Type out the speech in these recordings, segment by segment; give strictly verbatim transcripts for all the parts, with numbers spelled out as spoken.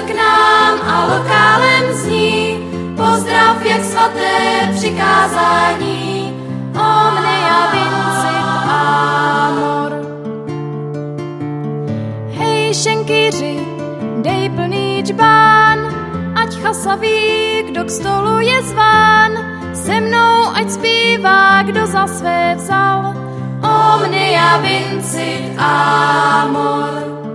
k nám a lokálem zní pozdrav jak svaté přikázání. Omnia vincit amor. Hej šenkýři, dej plný džbán, ať chasa ví, kdo k stolu je zván. Se mnou ať zpívá, kdo za své vzal. Omnia vincit amor.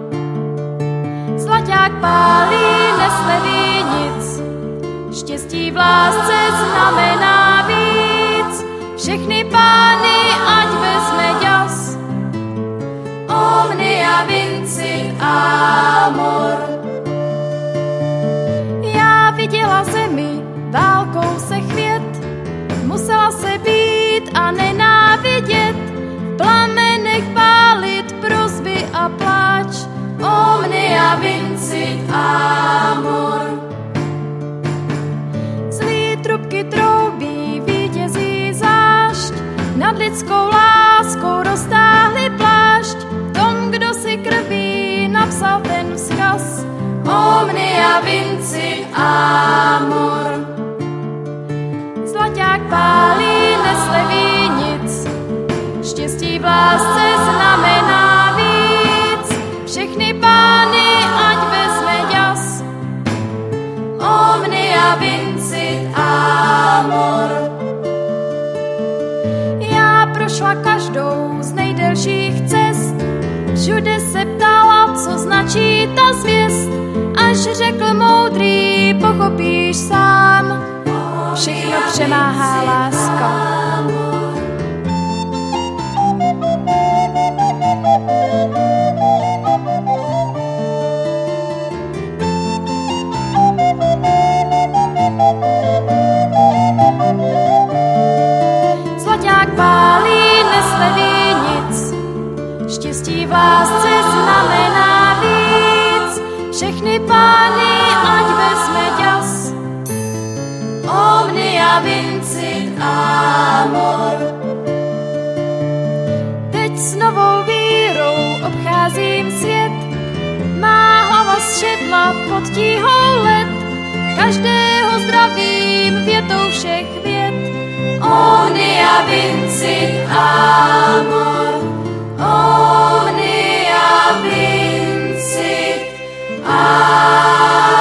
Zlaťák pálí, nesleví nic, štěstí v lásce znamená víc. Všechny pány ať vezme ďas. Omnia vincit amor. Já viděla zemi, válkou se chvět, musela se být a nenávidět, v plamenech pálit prosby a pláč. Omnia vincit amor. Zlý trubky troubí, vítězí zášť, nad lidskou láskou roztáhli plášť. Tom, kdo si krví napsal ten vzkaz. Omnia vincit amor. Zlaťák pálí, nesleví nic, štěstí v lásce znamená víc. Všechny pány ať vezme ďas. Omnia vincit amor. Já prošla každou z nejdelších cest, všude se ptala, co značí ta zvěst. Až řekl moudrý, pochopíš sám, všechno přemáhá láska. Zlaťák pálí, nesleví nic, štěstí v lásce znamená víc. Všechny pány ať vezme ďas. Omnia vincit amor. Teď s novou vírou obcházím svět, má hlava zšedla pod tíhou let. Každého zdravím větou všech vět. Omnia vincit amor. Omnia vincit amor.